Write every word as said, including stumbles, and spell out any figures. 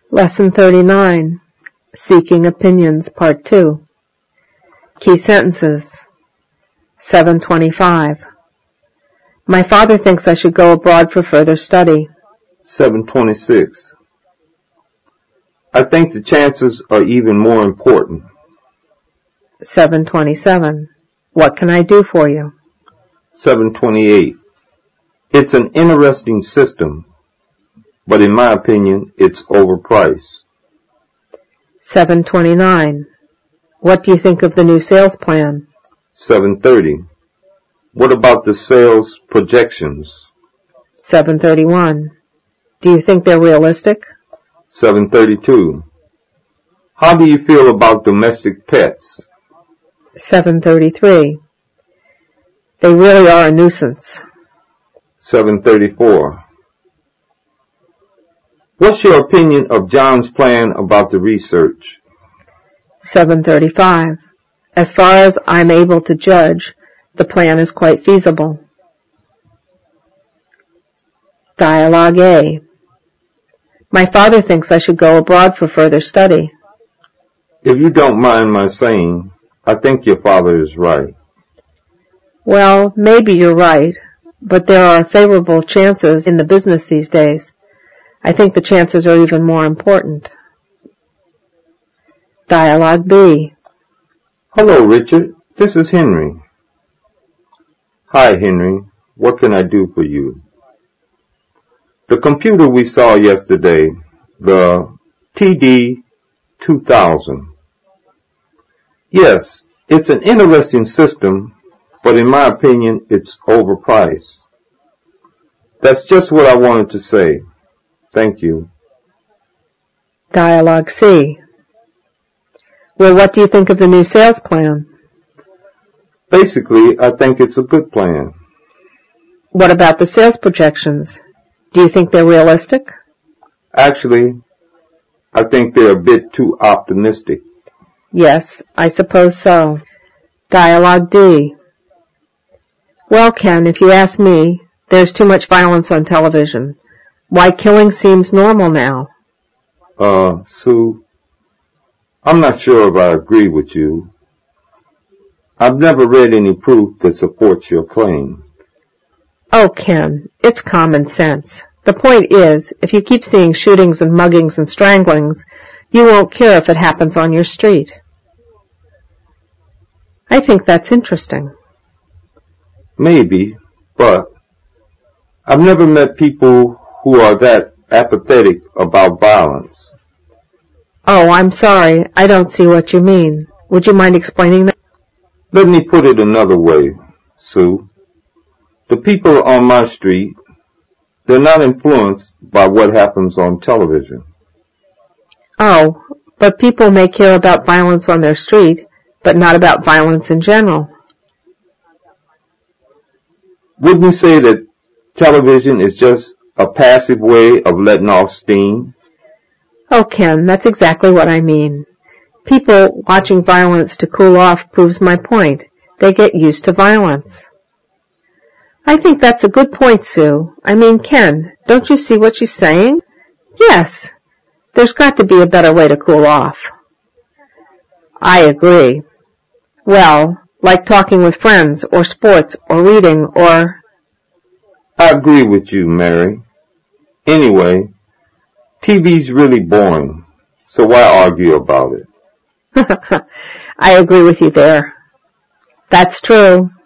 Lesson thirty-nine, Seeking Opinions, Part two. Key sentences. seven twenty-five. My father thinks I should go abroad for further study. seven twenty-six. I think the chances are even more important. seven twenty-seven. What can I do for you? seven twenty-eight. It's an interesting system, but in my opinion, it's overpriced. seven twenty-nine. What do you think of the new sales plan? seven thirty. What about the sales projections? seven thirty-one. Do you think they're realistic? seven thirty-two. How do you feel about domestic pets? seven thirty-three. They really are a nuisance. seven thirty-four. What's your opinion of John's plan about the research? seven thirty-five. As far as I'm able to judge, the plan is quite feasible. Dialogue A. My father thinks I should go abroad for further study. If you don't mind my saying, I think your father is right. Well, maybe you're right, but there are favorable chances in the business these days. I think the chances are even more important. Dialogue B. Hello, Richard. This is Henry. Hi, Henry. What can I do for you? The computer we saw yesterday, the T D two thousand. Yes, it's an interesting system, but in my opinion, it's overpriced. That's just what I wanted to say. Thank you. Dialogue C. Well, what do you think of the new sales plan? Basically, I think it's a good plan. What about the sales projections? Do you think they're realistic? Actually, I think they're a bit too optimistic. Yes, I suppose so. Dialogue D. Well, Ken, if you ask me, there's too much violence on television. Why, killing seems normal now. Uh, Sue, I'm not sure if I agree with you. I've never read any proof that supports your claim. Oh, Ken, it's common sense. The point is, if you keep seeing shootings and muggings and stranglings, you won't care if it happens on your street. I think that's interesting. Maybe, but I've never met people who are that apathetic about violence. Oh, I'm sorry. I don't see what you mean. Would you mind explaining that? Let me put it another way, Sue. The people on my street, they're not influenced by what happens on television. Oh, but people may care about violence on their street, but not about violence in general. Wouldn't you say that television is just a passive way of letting off steam? Oh, Ken, that's exactly what I mean. People watching violence to cool off proves my point. They get used to violence. I think that's a good point, Sue. I mean, Ken, don't you see what she's saying? Yes, there's got to be a better way to cool off. I agree. Well, like talking with friends, or sports, or reading, or... I agree with you, Mary. Anyway, T V's really boring, so why argue about it? I agree with you there. That's true.